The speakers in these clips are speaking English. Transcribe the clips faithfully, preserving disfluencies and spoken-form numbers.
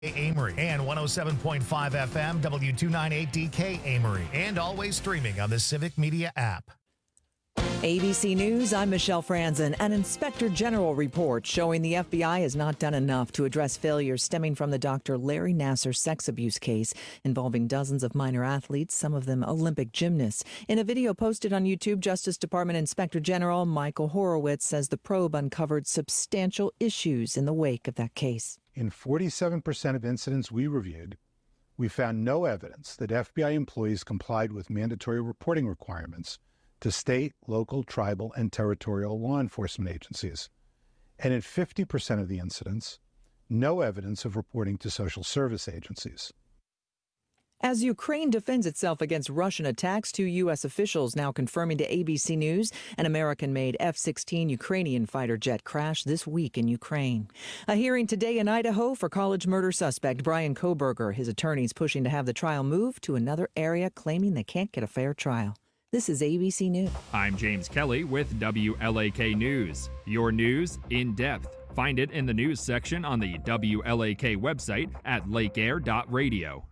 Amory and one oh seven point five F M, W two ninety-eight D K Amory, and always streaming on the Civic Media app. A B C News, I'm Michelle Franzen. An Inspector General report showing the F B I has not done enough to address failures stemming from the Doctor Larry Nassar sex abuse case involving dozens of minor athletes, some of them Olympic gymnasts. In a video posted on YouTube, Justice Department Inspector General Michael Horowitz says the probe uncovered substantial issues in the wake of that case. In forty-seven percent of incidents we reviewed, we found no evidence that F B I employees complied with mandatory reporting requirements to state, local, tribal, and territorial law enforcement agencies. And in fifty percent of the incidents, no evidence of reporting to social service agencies. As Ukraine defends itself against Russian attacks, two U S officials now confirming to A B C News an American-made F sixteen Ukrainian fighter jet crashed this week in Ukraine. A hearing today in Idaho for college murder suspect Brian Kohberger. His attorneys pushing to have the trial moved to another area, claiming they can't get a fair trial. This is A B C News. I'm James Kelly with W L A K News. Your news in depth. Find it in the news section on the W L A K website at lake air dot radio.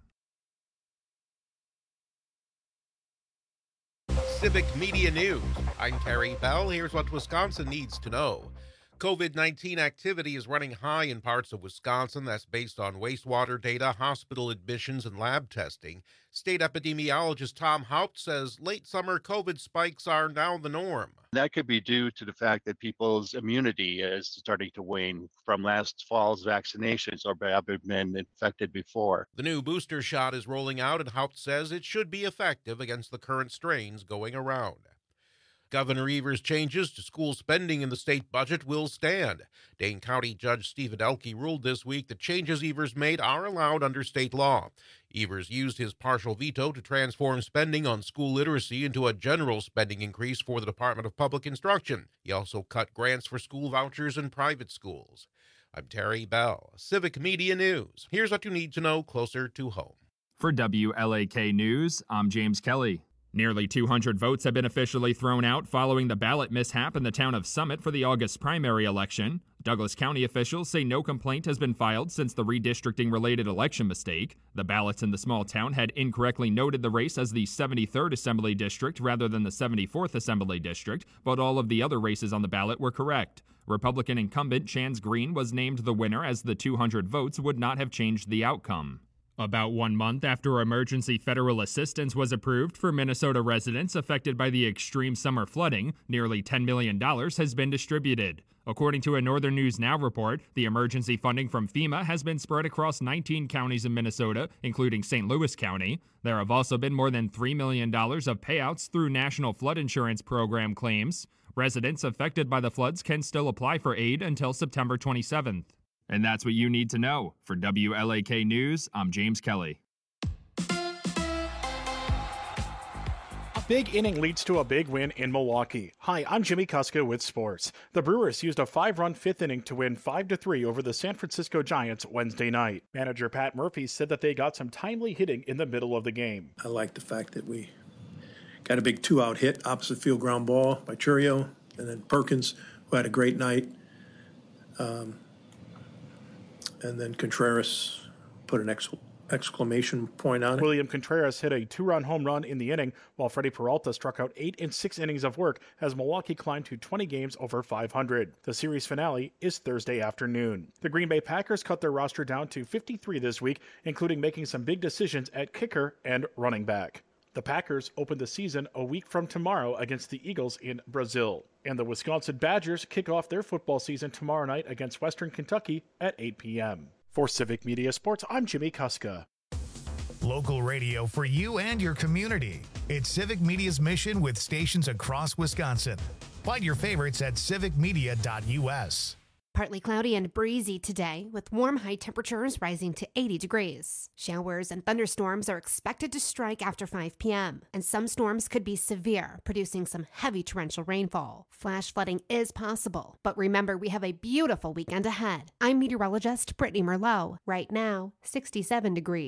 Civic Media News. I'm Terry Bell. Here's what Wisconsin needs to know. COVID nineteen activity is running high in parts of Wisconsin. That's based on wastewater data, hospital admissions, and lab testing. State epidemiologist Tom Haupt says late summer COVID spikes are now the norm. That could be due to the fact that people's immunity is starting to wane from last fall's vaccinations or having been infected before. The new booster shot is rolling out, and Haupt says it should be effective against the current strains going around. Governor Evers' changes to school spending in the state budget will stand. Dane County Judge Stephen Elke ruled this week that changes Evers made are allowed under state law. Evers used his partial veto to transform spending on school literacy into a general spending increase for the Department of Public Instruction. He also cut grants for school vouchers in private schools. I'm Terry Bell, Civic Media News. Here's what you need to know closer to home. For W L A K News, I'm James Kelly. Nearly two hundred votes have been officially thrown out following the ballot mishap in the town of Summit for the August primary election. Douglas County officials say no complaint has been filed since the redistricting-related election mistake. The ballots in the small town had incorrectly noted the race as the seventy-third Assembly District rather than the seventy-fourth Assembly District, but all of the other races on the ballot were correct. Republican incumbent Chance Green was named the winner as the two hundred votes would not have changed the outcome. About one month after emergency federal assistance was approved for Minnesota residents affected by the extreme summer flooding, nearly ten million dollars has been distributed. According to a Northern News Now report, the emergency funding from FEMA has been spread across nineteen counties in Minnesota, including Saint Louis County. There have also been more than three million dollars of payouts through National Flood Insurance Program claims. Residents affected by the floods can still apply for aid until September twenty-seventh. And that's what you need to know. For W L A K News, I'm James Kelly. A big inning leads to a big win in Milwaukee. Hi, I'm Jimmy Kuska with sports. The Brewers used a five-run fifth inning to win five to three over the San Francisco Giants Wednesday night. Manager Pat Murphy said that they got some timely hitting in the middle of the game. I like the fact that we got a big two-out hit, opposite field ground ball by Churio, and then Perkins, who had a great night. Um, And then Contreras put an exc- exclamation point on it. William Contreras hit a two-run home run in the inning, while Freddie Peralta struck out eight in six innings of work as Milwaukee climbed to twenty games over five hundred. The series finale is Thursday afternoon. The Green Bay Packers cut their roster down to fifty-three this week, including making some big decisions at kicker and running back. The Packers open the season a week from tomorrow against the Eagles in Brazil. And the Wisconsin Badgers kick off their football season tomorrow night against Western Kentucky at eight p.m. For Civic Media Sports, I'm Jimmy Kuska. Local radio for you and your community. It's Civic Media's mission with stations across Wisconsin. Find your favorites at civic media dot u s. Partly cloudy and breezy today, with warm high temperatures rising to eighty degrees. Showers and thunderstorms are expected to strike after five p.m., and some storms could be severe, producing some heavy torrential rainfall. Flash flooding is possible, but remember, we have a beautiful weekend ahead. I'm meteorologist Brittany Merlot. Right now, sixty-seven degrees.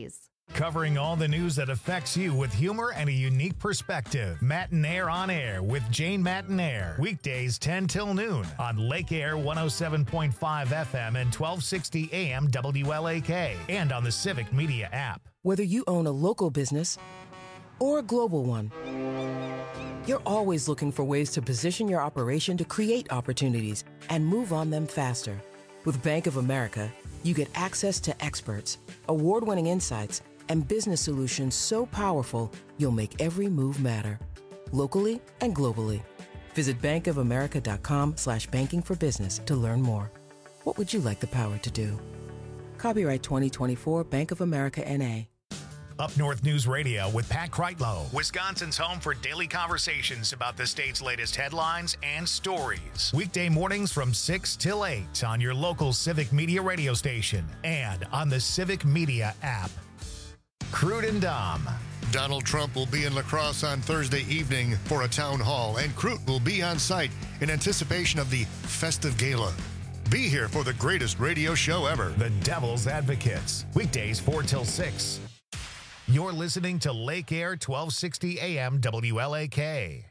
Covering all the news that affects you with humor and a unique perspective. Matinaire on Air with Jane Matinaire. Weekdays ten till noon on Lake Air one oh seven point five F M and twelve sixty A M W L A K. And on the Civic Media app. Whether you own a local business or a global one, you're always looking for ways to position your operation to create opportunities and move on them faster. With Bank of America, you get access to experts, award-winning insights, and business solutions so powerful, you'll make every move matter. Locally and globally. Visit bankofamerica.com slash banking for business to learn more. What would you like the power to do? Copyright twenty twenty-four Bank of America N A. Up North News Radio with Pat Kreitlow, Wisconsin's home for daily conversations about the state's latest headlines and stories. Weekday mornings from six till eight on your local Civic Media radio station and on the Civic Media app. Crude and Dom. Donald Trump will be in La Crosse on Thursday evening for a town hall, and Crute will be on site in anticipation of the festive gala. Be here for the greatest radio show ever. The Devil's Advocates. Weekdays four till six. You're listening to Lake Air twelve sixty A M W L A K.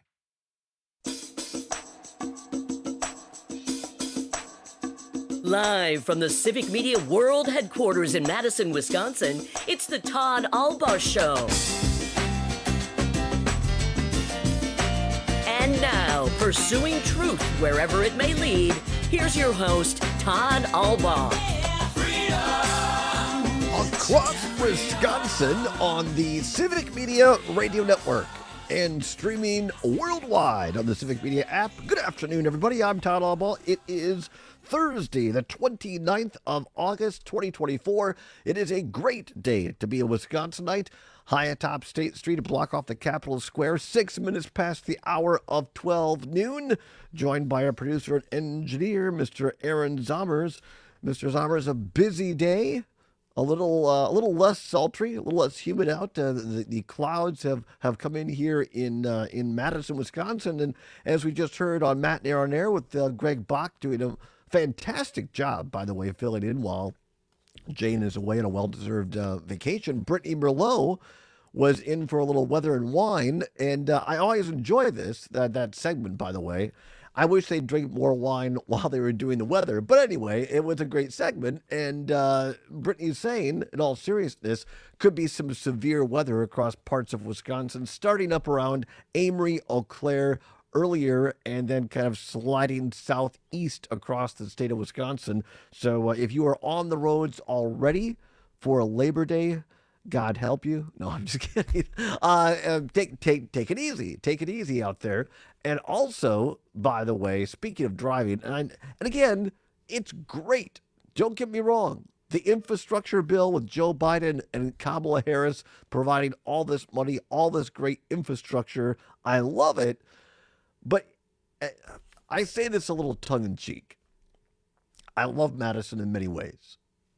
Live from the Civic Media World Headquarters in Madison, Wisconsin, it's the Todd Albaugh Show. And now, pursuing truth wherever it may lead, here's your host, Todd Albaugh. Across Wisconsin on the Civic Media Radio Network and streaming worldwide on the Civic Media app. Good afternoon, everybody. I'm Todd Albaugh. It is Thursday, the twenty-ninth of August, twenty twenty-four. It is a great day to be a Wisconsinite. High atop State Street, a block off the Capitol Square, six minutes past the hour of twelve noon. Joined by our producer and engineer, Mister Aaron Zommers. Mister Zommers, a busy day. A little, uh, a little less sultry, a little less humid out. Uh, the, the clouds have, have come in here in uh, in Madison, Wisconsin, and as we just heard on Matinaire on Air with uh, Greg Bach doing a fantastic job, by the way, filling in while Jane is away on a well-deserved uh, vacation. Brittany Merlot was in for a little weather and wine, and uh, I always enjoy this that that segment. By the way. I wish they'd drink more wine while they were doing the weather. But anyway, it was a great segment. And uh, Brittany's saying, in all seriousness, could be some severe weather across parts of Wisconsin, starting up around Amory, Eau Claire earlier, and then kind of sliding southeast across the state of Wisconsin. So uh, if you are on the roads already for a Labor Day, God help you. No, I'm just kidding. Uh, uh, take, take, take it easy. Take it easy out there. And also, by the way, speaking of driving, and, I, and again, it's great. Don't get me wrong. The infrastructure bill with Joe Biden and Kamala Harris providing all this money, all this great infrastructure, I love it. But I say this a little tongue-in-cheek. I love Madison in many ways.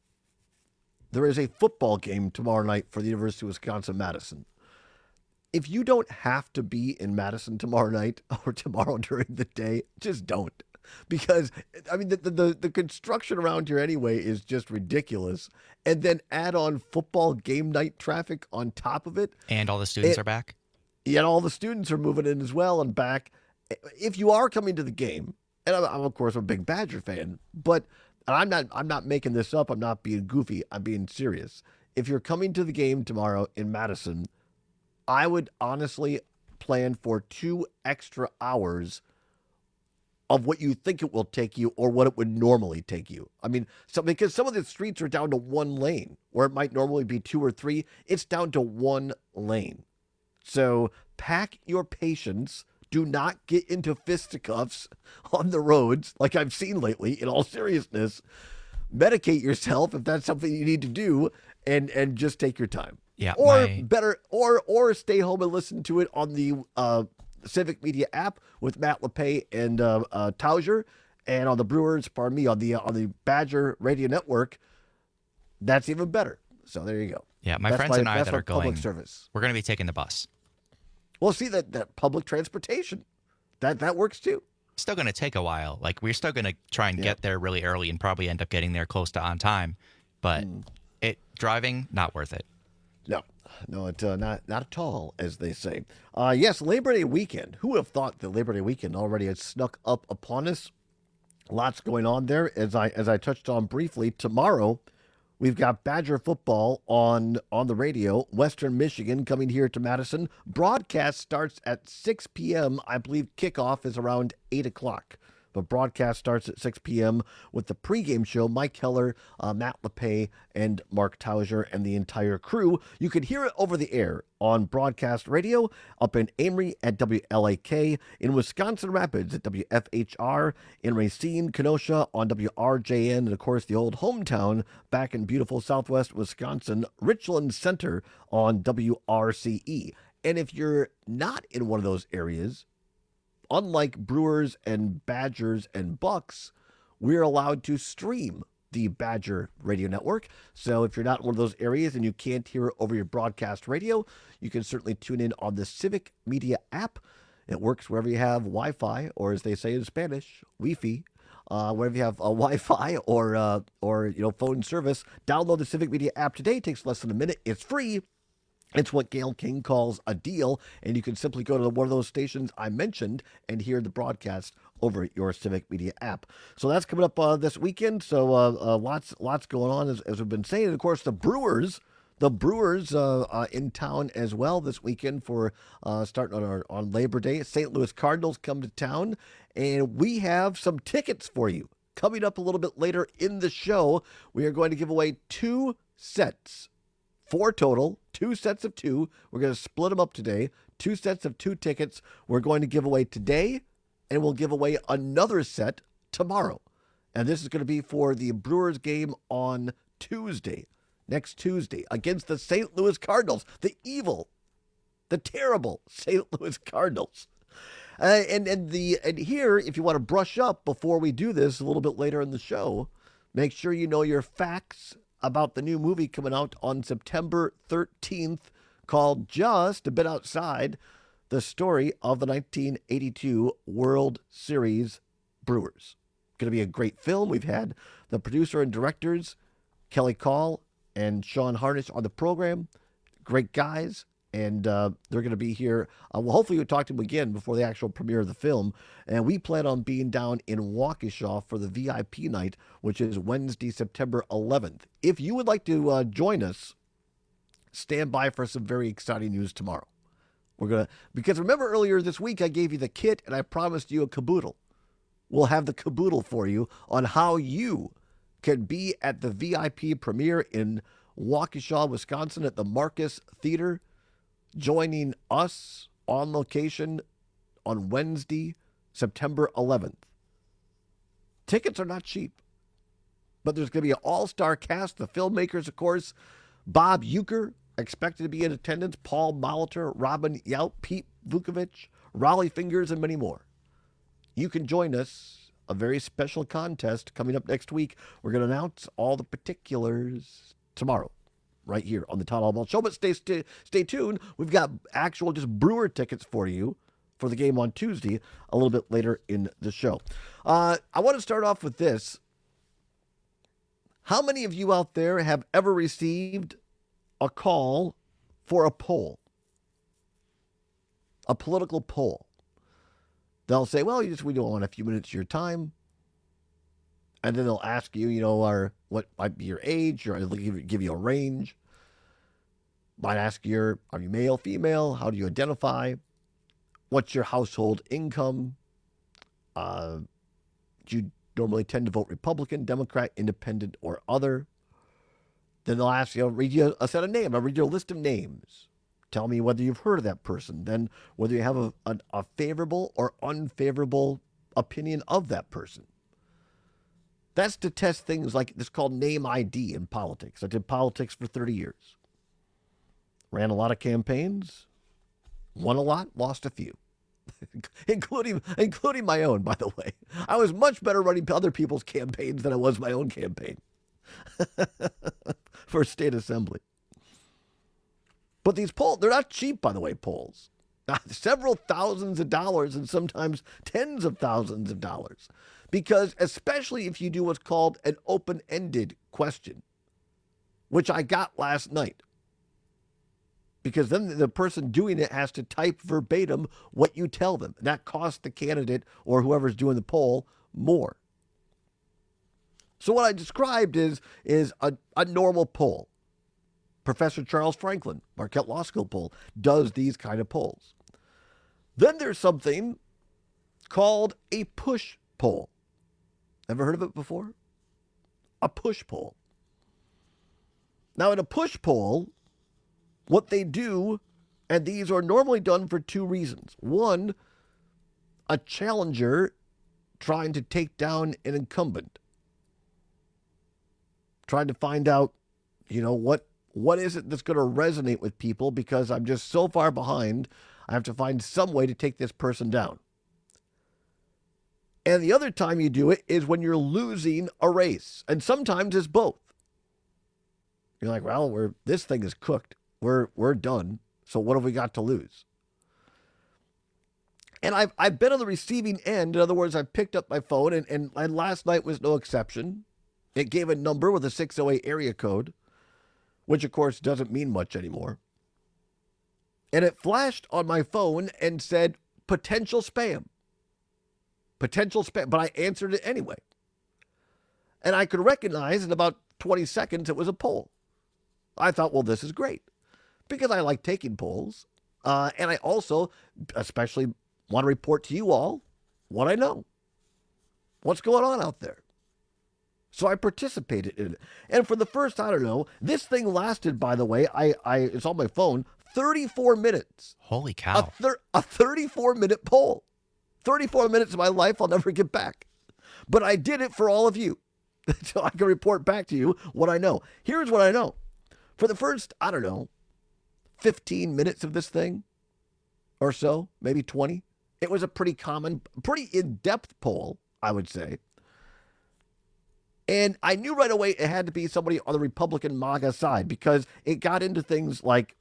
There is a football game tomorrow night for the University of Wisconsin-Madison. If you don't have to be in Madison tomorrow night or tomorrow during the day, just don't. Because, I mean, the, the, the construction around here anyway is just ridiculous. And then add on football game night traffic on top of it. And all the students it, are back? Yeah, all the students are moving in as well and back. If you are coming to the game, and I'm, I'm of course, a big Badger fan, but and I'm not I'm not making this up. I'm not being goofy. I'm being serious. If you're coming to the game tomorrow in Madison, I would honestly plan for two extra hours of what you think it will take you or what it would normally take you. I mean, so, because some of the streets are down to one lane where it might normally be two or three. It's down to one lane. So pack your patience. Do not get into fisticuffs on the roads like I've seen lately, in all seriousness. Medicate yourself if that's something you need to do, and, and just take your time. Yeah, or my... better, or or stay home and listen to it on the uh, Civic Media app with Matt LePay and uh, uh, Tauger, and on the Brewers, pardon me, on the uh, on the Badger Radio Network. That's even better. So there you go. Yeah, my that's friends my, and I that are public going. Service. We're going to be taking the bus. Well, see, that, that public transportation, that that works too. Still going to take a while. Like, we're still going to try and yeah. get there really early and probably end up getting there close to on time. But mm. it driving, not worth it. No, no, it, uh, not not at all, as they say. Uh, yes, Labor Day weekend. Who would have thought that Labor Day weekend already had snuck up upon us? Lots going on there. As I as I touched on briefly, tomorrow we've got Badger football on on the radio. Western Michigan coming here to Madison. Broadcast starts at six p.m. I believe kickoff is around eight o'clock. But broadcast starts at six p.m. with the pregame show. Mike Heller, uh, Matt LePay, and Mark Tauser and the entire crew. You can hear it over the air on broadcast radio up in Amory at W L A K, in Wisconsin Rapids at W F H R, in Racine, Kenosha on W R J N, and of course the old hometown back in beautiful southwest Wisconsin, Richland Center on W R C E. And if you're not in one of those areas, unlike Brewers and Badgers and Bucks, we're allowed to stream the Badger Radio Network. So if you're not in one of those areas and you can't hear it over your broadcast radio, you can certainly tune in on the Civic Media app. It works wherever you have Wi-Fi, or as they say in Spanish, Wi-Fi. Uh, wherever you have a Wi-Fi or uh, or you know phone service, download the Civic Media app today. It takes less than a minute. It's free. It's what Gail King calls a deal, and you can simply go to one of those stations I mentioned and hear the broadcast over your Civic Media app. So that's coming up uh, this weekend. So uh, uh, lots lots going on, as, as we've been saying. And, of course, the Brewers, the Brewers uh, uh, in town as well this weekend for uh, starting on, our, on Labor Day. Saint Louis Cardinals come to town, and we have some tickets for you. Coming up a little bit later in the show, we are going to give away two sets. Four total, two sets of two. We're going to split them up today. Two sets of two tickets we're going to give away today, and we'll give away another set tomorrow. And this is going to be for the Brewers game on Tuesday, next Tuesday, against the Saint Louis Cardinals, the evil, the terrible Saint Louis Cardinals. Uh, and and the and here, if you want to brush up before we do this a little bit later in the show, make sure you know your facts about the new movie coming out on September thirteenth called Just a Bit Outside, the story of the nineteen eighty-two World Series Brewers. Going to be a great film. We've had the producer and directors, Kelly Call and Sean Harnish, on the program. Great guys. And uh, they're going to be here. Uh, well, hopefully we'll talk to them again before the actual premiere of the film. And we plan on being down in Waukesha for the V I P night, which is Wednesday, September eleventh. If you would like to uh, join us, stand by for some very exciting news tomorrow. We're going to, because remember earlier this week I gave you the kit and I promised you a caboodle. We'll have the caboodle for you on how you can be at the V I P premiere in Waukesha, Wisconsin at the Marcus Theater, joining us on location on Wednesday, September eleventh. Tickets are not cheap, but there's going to be an all-star cast. The filmmakers, of course, Bob Uecker, expected to be in attendance, Paul Molitor, Robin Yount, Pete Vukovich, Raleigh Fingers, and many more. You can join us. A very special contest coming up next week. We're going to announce all the particulars tomorrow, right here on the Todd Allball Show. But stay, stay stay tuned. We've got actual just Brewer tickets for you for the game on Tuesday a little bit later in the show. Uh, I want to start off with this. How many of you out there have ever received a call for a poll? A political poll. They'll say, well, you just, we don't want a few minutes of your time. And then they'll ask you, you know, our, what might be your age, or they'll give, give you a range. Might ask you, are you male, female? How do you identify? What's your household income? Uh, do you normally tend to vote Republican, Democrat, Independent, or other? Then they'll ask you, I'll read you a set of names. I'll read you a list of names. Tell me whether you've heard of that person. Then whether you have a, a, a favorable or unfavorable opinion of that person. That's to test things like this called name I D in politics. I did politics for thirty years. Ran a lot of campaigns. Won a lot, lost a few. including including my own, by the way. I was much better running other people's campaigns than I was my own campaign for state assembly. But these polls, they're not cheap, by the way, polls. Several thousands of dollars and sometimes tens of thousands of dollars. Because especially if you do what's called an open-ended question, which I got last night. because then the person doing it has to type verbatim what you tell them. That costs the candidate or whoever's doing the poll more. So what I described is, is a, a normal poll. Professor Charles Franklin, Marquette Law School poll, does these kind of polls. Then there's something called a push poll. Ever heard of it before? A push poll. Now, in a push poll, what they do, and these are normally done for two reasons. One, a challenger trying to take down an incumbent. Trying to find out, you know, what what is it that's going to resonate with people because I'm just so far behind, I have to find some way to take this person down. And the other time you do it is when you're losing a race. And sometimes it's both. You're like, well, we're this thing is cooked. We're we're done. So what have we got to lose? And I've I've been on the receiving end. In other words, I've picked up my phone, and, and, and last night was no exception. It gave a number with a six oh eight area code, which of course doesn't mean much anymore. And it flashed on my phone and said, potential spam. Potential spam, but I answered it anyway. And I could recognize in about twenty seconds it was a poll. I thought, well, this is great because I like taking polls. Uh, and I also especially want to report to you all what I know, what's going on out there. So I participated in it. And for the first, I don't know, this thing lasted, by the way, I, I it's on my phone, thirty-four minutes. Holy cow. A, thir- a thirty-four minute poll. thirty-four minutes of my life I'll never get back. But I did it for all of you. So I can report back to you what I know. Here's what I know. For the first, I don't know, fifteen minutes of this thing or so, maybe twenty, it was a pretty common, pretty in-depth poll, I would say. And I knew right away it had to be somebody on the Republican MAGA side because it got into things like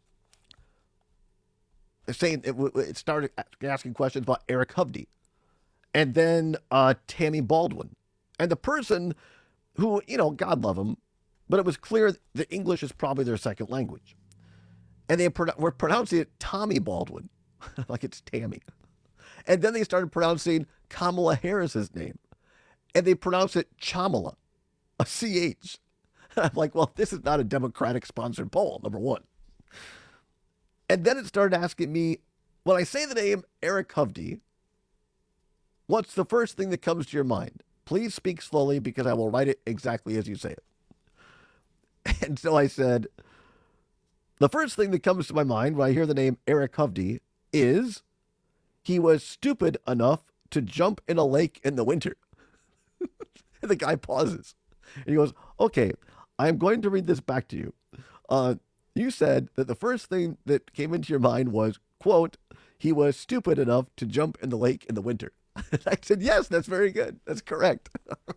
saying it, it started asking questions about Eric Hovde and then uh, Tammy Baldwin. And the person who, you know, God love him, but it was clear that English is probably their second language. And they pro- were pronouncing it Tommy Baldwin, like it's Tammy. And then they started pronouncing Kamala Harris's name. And they pronounce it Chamala, a C H. I'm like, well, this is not a Democratic-sponsored poll, number one. And then it started asking me, when I say the name Eric Hovde, what's the first thing that comes to your mind? Please speak slowly because I will write it exactly as you say it. And so I said, the first thing that comes to my mind when I hear the name Eric Hovde is he was stupid enough to jump in a lake in the winter. And the guy pauses. And he goes, okay, I'm going to read this back to you. Uh, you said that the first thing that came into your mind was, quote, he was stupid enough to jump in the lake in the winter. I said, yes, that's very good. That's correct.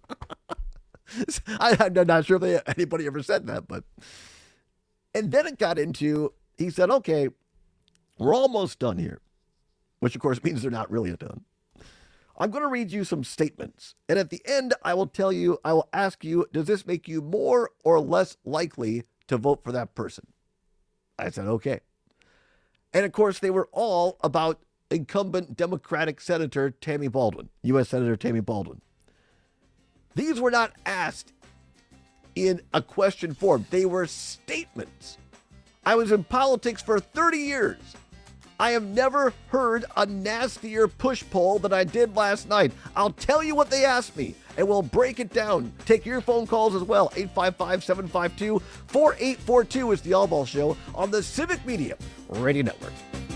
I, I'm not sure if anybody ever said that, but. And then it got into, he said, okay, we're almost done here, which of course means they're not really done. I'm going to read you some statements. And at the end, I will tell you, I will ask you, does this make you more or less likely to vote for that person? I said, okay. And of course, they were all about incumbent Democratic Senator Tammy Baldwin, U S Senator Tammy Baldwin. These were not asked in a question form. They were statements. I was in politics for thirty years. I have never heard a nastier push poll than I did last night. I'll tell you what they asked me, and we'll break it down. Take your phone calls as well. eight five five, seven five two, four eight four two is the Allball Show on the Civic Media Radio Network.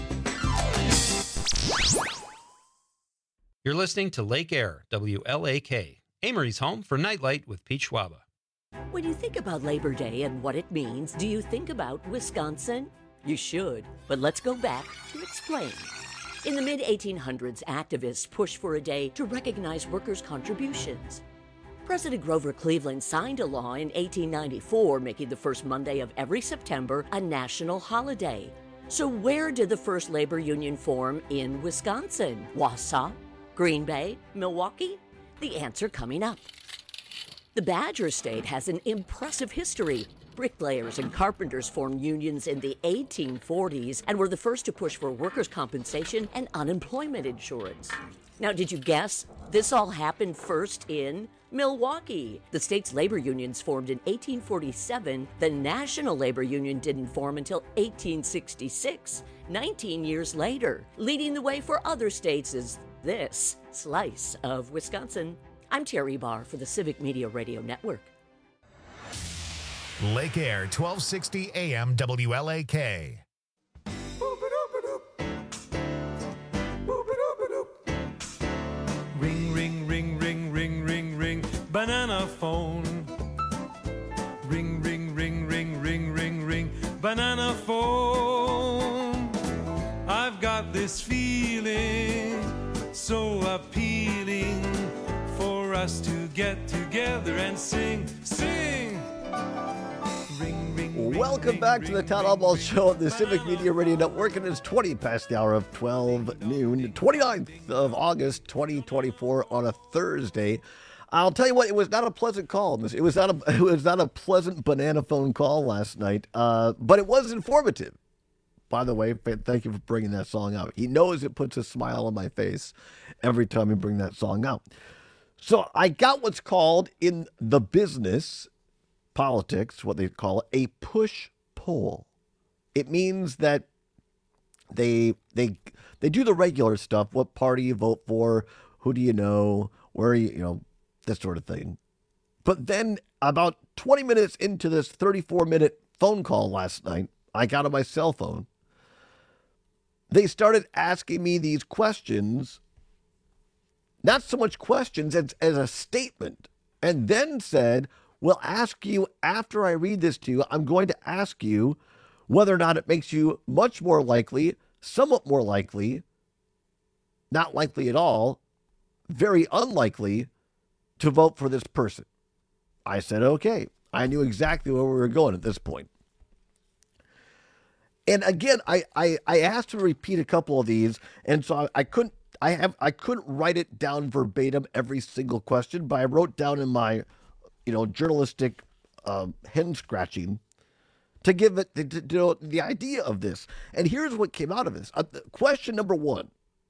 You're listening to Lake Air, W L A K, Amory's home for Nightlight with Pete Schwaba. When you think about Labor Day and what it means, do you think about Wisconsin? You should, but let's go back to explain. In the mid eighteen hundreds, activists pushed for a day to recognize workers' contributions. President Grover Cleveland signed a law in eighteen ninety-four, making the first Monday of every September a national holiday. So where did the first labor union form in Wisconsin? Wausau? Green Bay? Milwaukee? The answer coming up. The Badger State has an impressive history. Bricklayers and carpenters formed unions in the eighteen forties and were the first to push for workers' compensation and unemployment insurance. Now, did you guess? This all happened first in Milwaukee. The state's labor unions formed in eighteen forty-seven. The National Labor Union didn't form until eighteen sixty-six, nineteen years later. Leading the way for other states is this slice of Wisconsin. I'm Terry Barr for the Civic Media Radio Network. Lake Air, twelve sixty A M W L A K. Ring, ring, ring, ring, ring, ring, ring, banana phone. Ring, ring, ring, ring, ring, ring, ring, banana phone. I've got this feeling so appealing for us to get together and sing, sing. Ring, ring, Welcome back to the Todd Albaugh Show on the Civic Media Radio Network, and it's twenty past the hour of twelve noon, twenty-ninth of August, twenty twenty-four, on a Thursday. I'll tell you what, it was not a pleasant call. It was not a, it was not a pleasant banana phone call last night, uh, but it was informative. By the way, thank you for bringing that song out. He knows it puts a smile on my face every time you bring that song out. So I got what's called in the business politics, what they call it, a push poll. It means that they they they do the regular stuff. What party you vote for? Who do you know? Where are you? You know, this sort of thing. But then about twenty minutes into this thirty-four minute phone call last night, I got on my cell phone. They started asking me these questions, not so much questions as, as a statement, and then said, we'll ask you after I read this to you, I'm going to ask you whether or not it makes you much more likely, somewhat more likely, not likely at all, very unlikely to vote for this person. I said, okay. I knew exactly where we were going at this point. And again, I, I, I asked to repeat a couple of these, and so I, I couldn't I have I couldn't write it down verbatim every single question, but I wrote down in my you know, journalistic uh, hen scratching to give it to, to, to know the idea of this. And here's what came out of this. Uh, question number one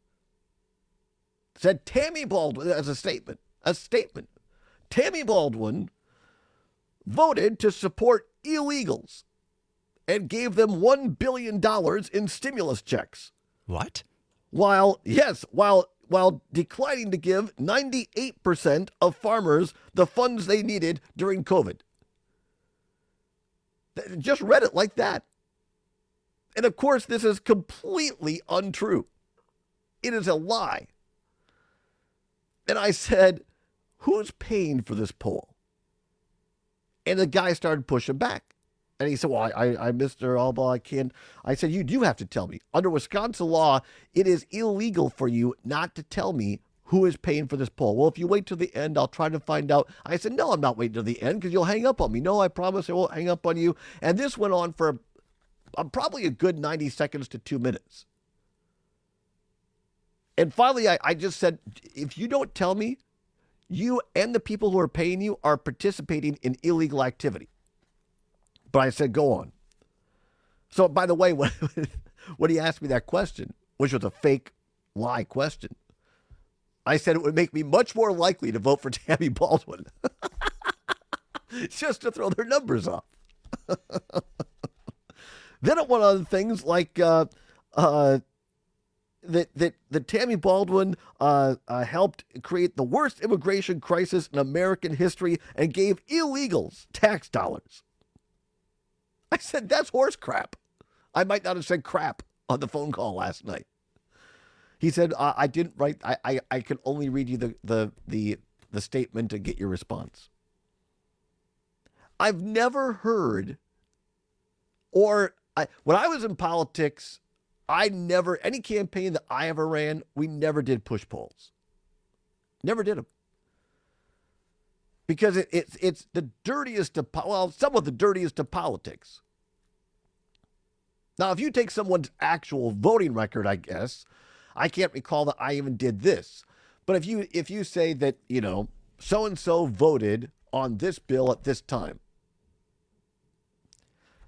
said Tammy Baldwin, as a statement, a statement. Tammy Baldwin voted to support illegals and gave them one billion dollars in stimulus checks. What? While, yes, while while declining to give ninety-eight percent of farmers the funds they needed during COVID. Just read it like that. And of course, this is completely untrue. It is a lie. And I said, who's paying for this poll? And the guy started pushing back. And he said, well, I, I, Mister Albaugh, I can't. I said, you do have to tell me. Under Wisconsin law, it is illegal for you not to tell me who is paying for this poll. Well, if you wait till the end, I'll try to find out. I said, no, I'm not waiting till the end because you'll hang up on me. No, I promise I won't hang up on you. And this went on for uh, probably a good ninety seconds to two minutes. And finally, I, I just said, if you don't tell me, you and the people who are paying you are participating in illegal activity. But I said, go on. So, by the way, when, when he asked me that question, which was a fake lie question, I said it would make me much more likely to vote for Tammy Baldwin. Just to throw their numbers off. Then it went on things like uh, uh, that, that, that Tammy Baldwin uh, uh, helped create the worst immigration crisis in American history and gave illegals tax dollars. I said, that's horse crap. I might not have said crap on the phone call last night. He said, uh, I didn't write, I, I, I can only read you the, the, the, the statement to get your response. I've never heard, or I, when I was in politics, I never, any campaign that I ever ran, we never did push polls. Never did them. Because it, it's it's the dirtiest of, well, some of the dirtiest of politics. Now, if you take someone's actual voting record, I guess, I can't recall that I even did this. But if you if you say that, you know, so-and-so voted on this bill at this time,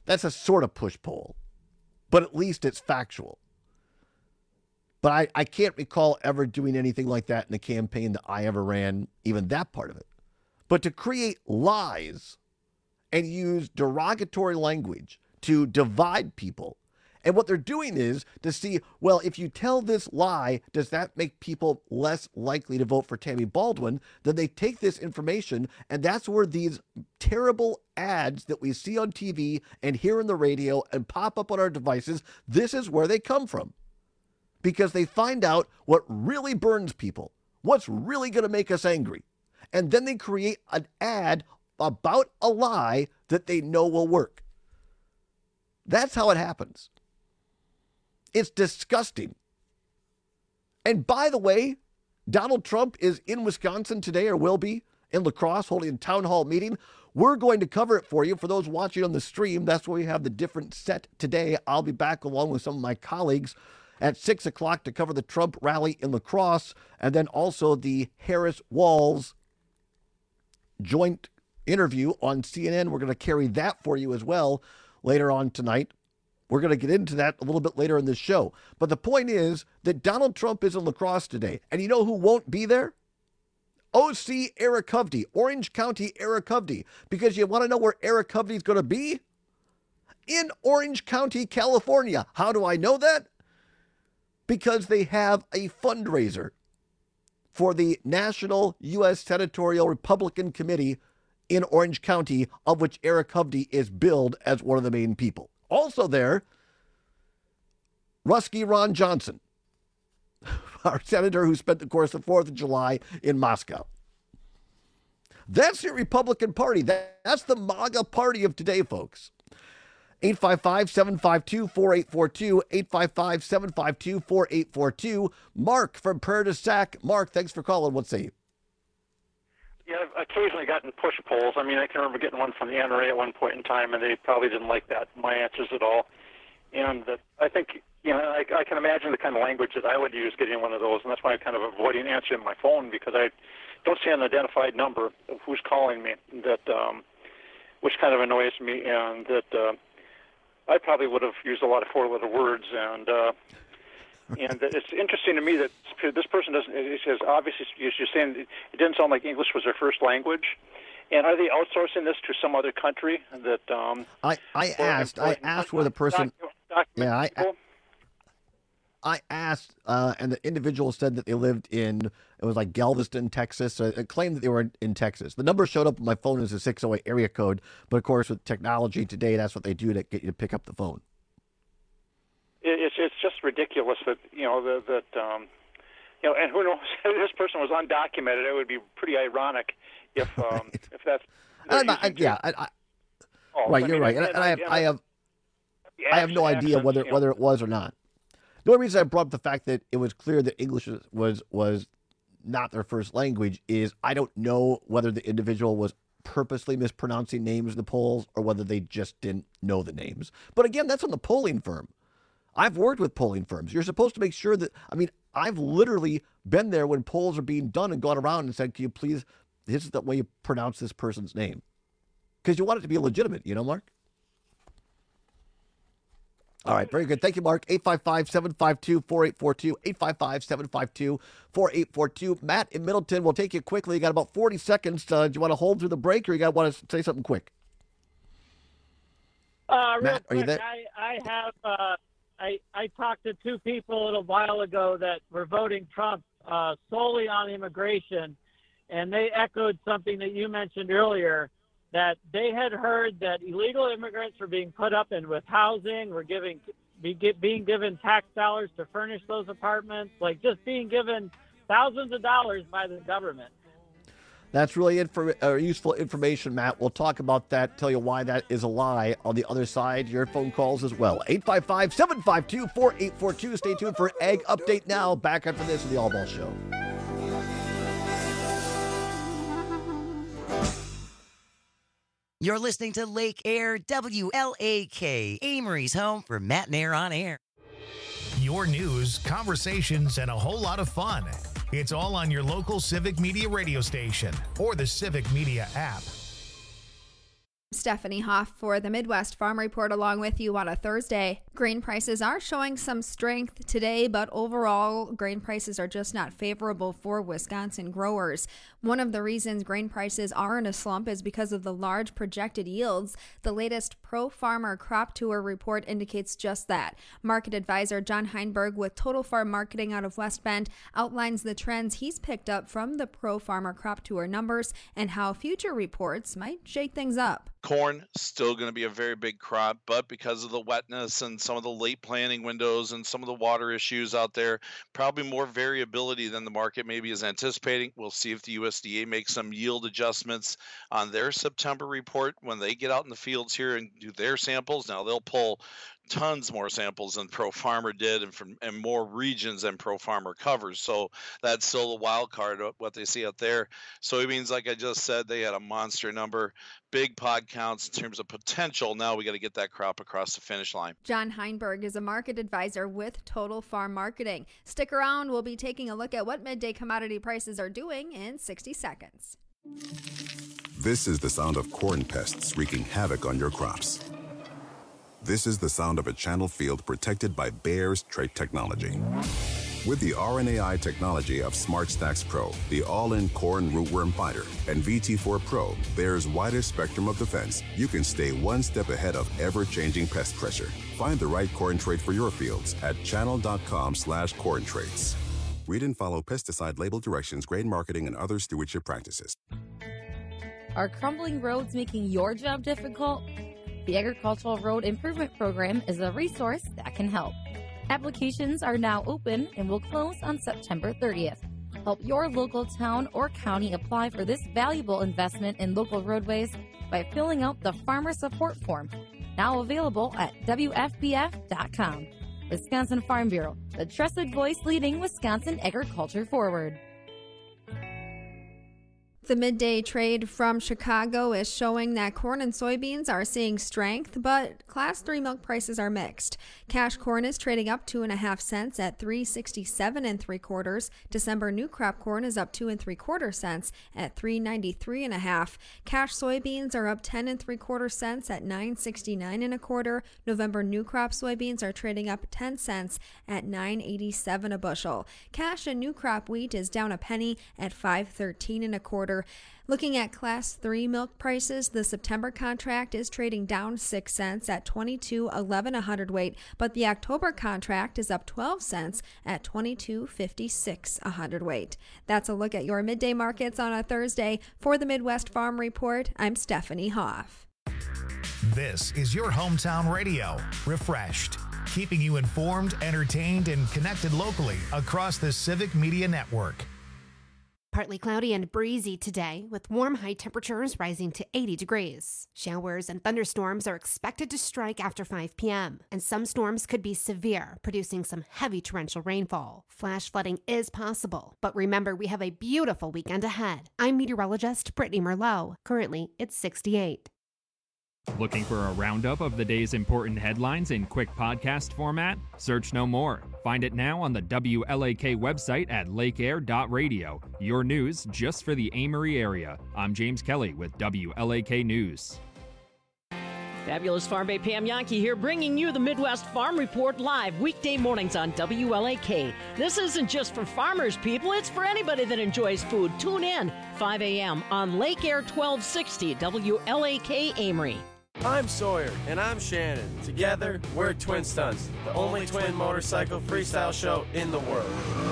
That's a sort of push poll, but at least it's factual. But I, I can't recall ever doing anything like that in the campaign that I ever ran, even that part of it. But to create lies and use derogatory language to divide people, and what they're doing is to see, well, if you tell this lie, does that make people less likely to vote for Tammy Baldwin? Then they take this information, and that's where these terrible ads that we see on T V and hear on the radio and pop up on our devices, this is where they come from. Because they find out what really burns people, what's really going to make us angry. And then they create an ad about a lie that they know will work. That's how it happens. It's disgusting. And by the way, Donald Trump is in Wisconsin today, or will be, in La Crosse, holding a town hall meeting. We're going to cover it for you. For those watching on the stream, that's where we have the different set today. I'll be back along with some of my colleagues at six o'clock to cover the Trump rally in La Crosse, and then also the Harris-Walz joint interview on C N N. We're going to carry that for you as well later on tonight. We're going to get into that a little bit later in the show. But the point is that Donald Trump is in La Crosse today. And you know who won't be there? O C Eric Hovde, Orange County Eric Hovde. Because you want to know where Eric Hovde is going to be? In Orange County, California. How do I know that? Because they have a fundraiser for the National U S Senatorial Republican Committee in Orange County, of which Eric Hovde is billed as one of the main people. Also there, Rusky Ron Johnson, our senator who spent the course of the fourth of July in Moscow. That's your Republican Party. That's the MAGA party of today, folks. eight five five, seven five two, four eight four two, eight five five, seven five two, four eight four two. Mark from Prairie du Sac. Mark, thanks for calling. What say you? Yeah, I've occasionally gotten push polls. I mean, I can remember getting one from the N R A at one point in time, and they probably didn't like that, my answers at all. And that I think, you know, I, I can imagine the kind of language that I would use getting one of those, and that's why I'm kind of avoiding answering my phone, because I don't see an identified number of who's calling me, that um, which kind of annoys me, and that uh, I probably would have used a lot of four-letter words, and uh, and it's interesting to me that this person doesn't. He says obviously you're saying it didn't sound like English was their first language, and are they outsourcing this to some other country? That um, I I asked I asked where the person. Doc, yeah, I, I I asked, uh, and the individual said that they lived in, it was like Galveston, Texas. So it claimed that they were in, in Texas. The number showed up on my phone as a six oh eight area code, but of course with technology today, that's what they do to get you to pick up the phone. It's it's just ridiculous that, you know, the, that, um, you know, and who knows, if this person was undocumented, it would be pretty ironic if um, right. if that's. I'm not, I, yeah, I, I, oh, right, I you're mean, right. And, and I have, I have, I have no idea whether you know, whether it was or not. The only reason I brought up the fact that it was clear that English was was not their first language is I don't know whether the individual was purposely mispronouncing names in the polls or whether they just didn't know the names. But again, that's on the polling firm. I've worked with polling firms. You're supposed to make sure that, I mean, I've literally been there when polls are being done and gone around and said, can you please, this is the way you pronounce this person's name. Because you want it to be legitimate, you know, Mark? All right, very good. Thank you, Mark. eight five five, seven five two, four eight four two, eight five five, seven five two, four eight four two. Matt in Middleton, we'll take you quickly. You got about forty seconds. Uh, do you want to hold through the break, or you got want to say something quick? Uh, real Matt, quick, are you there? I, I have uh, I I talked to two people a little while ago that were voting Trump uh, solely on immigration, and they echoed something that you mentioned earlier, that they had heard that illegal immigrants were being put up in with housing, were giving, be, get, being given tax dollars to furnish those apartments, like just being given thousands of dollars by the government. That's really infor- uh, useful information, Matt. We'll talk about that, tell you why that is a lie on the other side. Your phone calls as well. eight five five, seven five two, four eight four two. Stay tuned for Egg Update now. Back after this with the All Ball Show. You're listening to Lake Air W L A K, Amory's home for Matt and Air on Air. Your news, conversations, and a whole lot of fun. It's all on your local Civic Media radio station or the Civic Media app. Stephanie Hoff for the Midwest Farm Report along with you on a Thursday. Grain prices are showing some strength today, but overall, grain prices are just not favorable for Wisconsin growers. One of the reasons grain prices are in a slump is because of the large projected yields. The latest Pro Farmer Crop Tour report indicates just that. Market advisor John Heinberg with Total Farm Marketing out of West Bend outlines the trends he's picked up from the Pro Farmer Crop Tour numbers and how future reports might shake things up. Corn, still going to be a very big crop, but because of the wetness and some of the late planting windows and some of the water issues out there, probably more variability than the market maybe is anticipating. We'll see if the U S D A makes some yield adjustments on their September report when they get out in the fields here and do their samples. Now, they'll pull tons more samples than Pro Farmer did and from and more regions than Pro Farmer covers. So that's still a wild card of what they see out there. Soybeans, like I just said, they had a monster number, big pod counts in terms of potential. Now we got to get that crop across the finish line. John Heinberg is a market advisor with Total Farm Marketing. Stick around. We'll be taking a look at what midday commodity prices are doing in sixty seconds. This is the sound of corn pests wreaking havoc on your crops. This is the sound of a channel field protected by Bayer's trait technology. With the R N A I technology of SmartStax Pro, the all-in corn rootworm fighter, and V T four Pro, Bayer's widest spectrum of defense, you can stay one step ahead of ever-changing pest pressure. Find the right corn trait for your fields at channel.com slash corn traits. Read and follow pesticide label directions, grain marketing, and other stewardship practices. Are crumbling roads making your job difficult? The Agricultural Road Improvement Program is a resource that can help. Applications are now open and will close on September thirtieth. Help your local town or county apply for this valuable investment in local roadways by filling out the Farmer Support Form, now available at W F B F dot com. Wisconsin Farm Bureau, the trusted voice leading Wisconsin agriculture forward. The midday trade from Chicago is showing that corn and soybeans are seeing strength, but Class three milk prices are mixed. Cash corn is trading up two and a half cents at three sixty-seven and three quarters. December new crop corn is up two and three quarter cents at three ninety-three and a half. Cash soybeans are up ten and three quarter cents at nine sixty-nine and a quarter. November new crop soybeans are trading up ten cents at nine eighty-seven a bushel. Cash and new crop wheat is down a penny at five thirteen and a quarter. Looking at Class three milk prices, the September contract is trading down six cents at twenty-two eleven a hundredweight, but the October contract is up twelve cents at twenty-two fifty-six a hundredweight. That's a look at your midday markets on a Thursday. For the Midwest Farm Report, I'm Stephanie Hoff. This is your hometown radio, refreshed, keeping you informed, entertained, and connected locally across the Civic Media Network. Partly cloudy and breezy today, with warm high temperatures rising to eighty degrees. Showers and thunderstorms are expected to strike after five p.m., and some storms could be severe, producing some heavy torrential rainfall. Flash flooding is possible, but remember, we have a beautiful weekend ahead. I'm meteorologist Brittany Merlot. Currently, it's sixty-eight. Looking for a roundup of the day's important headlines in quick podcast format? Search no more. Find it now on the W L A K website at lake air dot radio. Your news just for the Amory area. I'm James Kelly with W L A K News. Fabulous Farm Bay Pam Yankee here, bringing you the Midwest Farm Report live weekday mornings on W L A K. This isn't just for farmers, people. It's for anybody that enjoys food. Tune in five a.m. on Lake Air twelve sixty W L A K Amory. I'm Sawyer. And I'm Shannon. Together, we're Twin Stunts, the only twin motorcycle freestyle show in the world.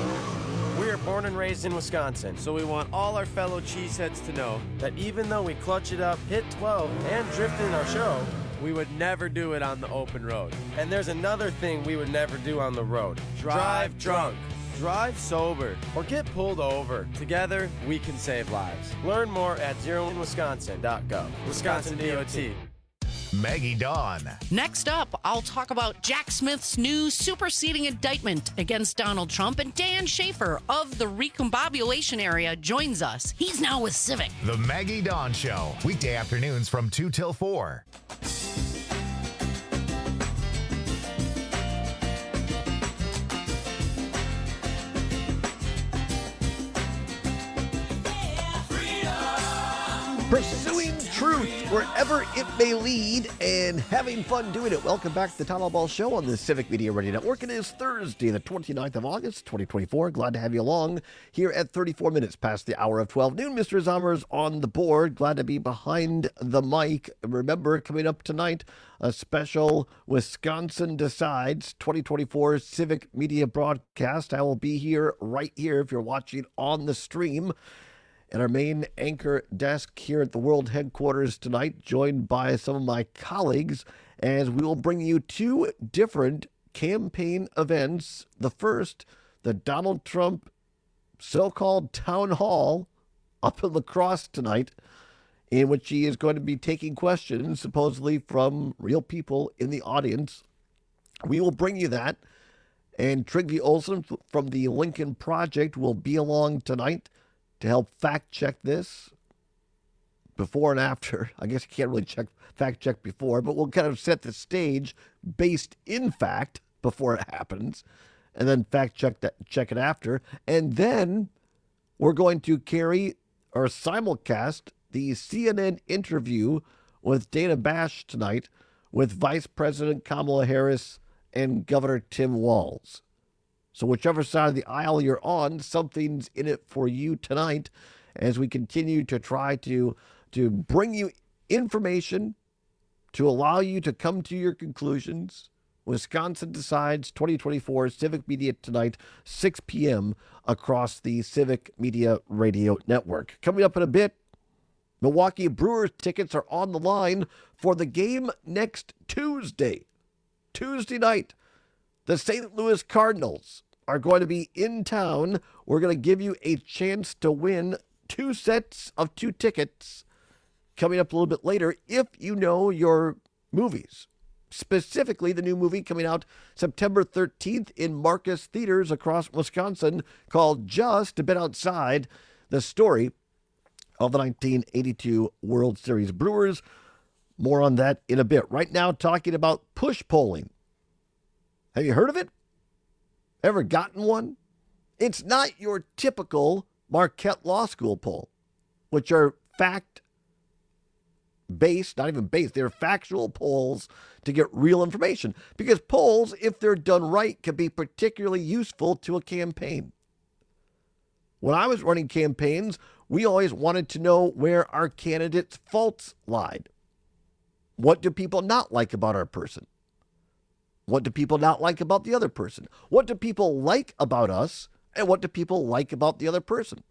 We are born and raised in Wisconsin, so we want all our fellow cheeseheads to know that even though we clutch it up, hit twelve, and drift in our show, we would never do it on the open road. And there's another thing we would never do on the road. Drive drunk. Drive sober, or get pulled over. Together, we can save lives. Learn more at zero in wisconsin dot gov. Wisconsin D O T. Maggie Dawn. Next up, I'll talk about Jack Smith's new superseding indictment against Donald Trump, and Dan Schaefer of the Recombobulation area joins us. He's now with Civic. The Maggie Dawn Show, weekday afternoons from two till four. Pursuing truth wherever it may lead and having fun doing it. Welcome back to the Town Hall Ball Show on the Civic Media Radio Network. It is Thursday, the twenty-ninth of August, twenty twenty-four. Glad to have you along here at thirty-four minutes past the hour of twelve noon. Mister Zommer's on the board. Glad to be behind the mic. Remember, coming up tonight, a special Wisconsin Decides twenty twenty-four Civic Media broadcast. I will be here right here if you're watching on the stream at our main anchor desk here at the World Headquarters tonight, joined by some of my colleagues, as we will bring you two different campaign events. The first, the Donald Trump so-called town hall up in La Crosse tonight, in which he is going to be taking questions, supposedly from real people in the audience. We will bring you that. And Trygve Olsen from the Lincoln Project will be along tonight to help fact-check this before and after. I guess you can't really check fact-check before, but we'll kind of set the stage based in fact before it happens, and then fact-check that, check it after. And then we're going to carry or simulcast the C N N interview with Dana Bash tonight with Vice President Kamala Harris and Governor Tim Walz. So whichever side of the aisle you're on, something's in it for you tonight as we continue to try to, to bring you information to allow you to come to your conclusions. Wisconsin Decides twenty twenty-four Civic Media tonight, six p.m. across the Civic Media Radio Network. Coming up in a bit, Milwaukee Brewers tickets are on the line for the game next Tuesday. Tuesday night. The Saint Louis Cardinals are going to be in town. We're going to give you a chance to win two sets of two tickets coming up a little bit later if you know your movies. Specifically, the new movie coming out September thirteenth in Marcus Theaters across Wisconsin called Just a Bit Outside, the story of the nineteen eighty-two World Series Brewers. More on that in a bit. Right now, talking about push polling. Have you heard of it? Ever gotten one? It's not your typical Marquette Law School poll, which are fact-based, not even based, they're factual polls to get real information. Because polls, if they're done right, can be particularly useful to a campaign. When I was running campaigns, we always wanted to know where our candidates' faults lied. What do people not like about our person? What do people not like about the other person? What do people like about us? And what do people like about the other person?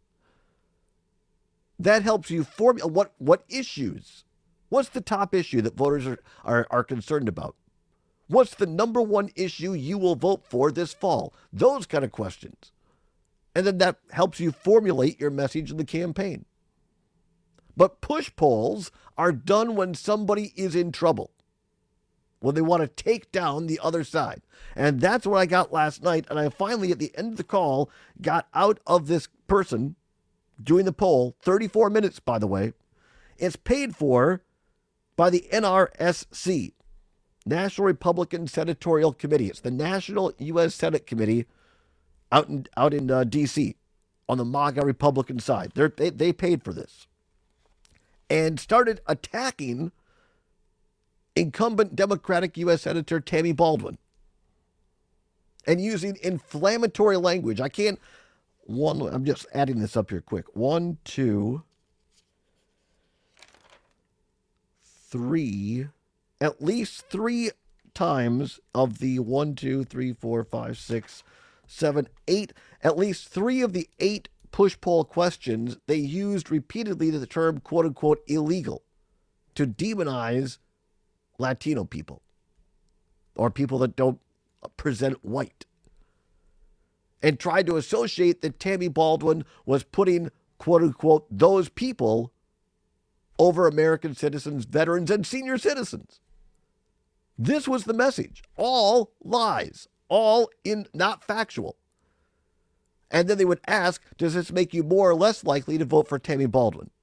That helps you formulate what, what issues. What's the top issue that voters are, are, are concerned about? What's the number one issue you will vote for this fall? Those kind of questions. And then that helps you formulate your message in the campaign. But push polls are done when somebody is in trouble, when they want to take down the other side. And that's what I got last night. And I finally, at the end of the call, got out of this person doing the poll, thirty-four minutes, by the way. It's paid for by the N R S C, National Republican Senatorial Committee. It's the National U S Senate Committee out in, out in uh, D C on the MAGA Republican side. They're, they they paid for this. And started attacking incumbent Democratic U S Senator Tammy Baldwin and using inflammatory language. I can't, one, I'm just adding this up here quick. One, two, three, at least three times of the one, two, three, four, five, six, seven, eight, at least three of the eight push poll questions, they used repeatedly the term quote unquote illegal to demonize Latino people or people that don't present white, and tried to associate that Tammy Baldwin was putting quote unquote those people over American citizens, veterans, and senior citizens. This was the message. All lies, all in not factual. And then they would ask, does this make you more or less likely to vote for Tammy Baldwin?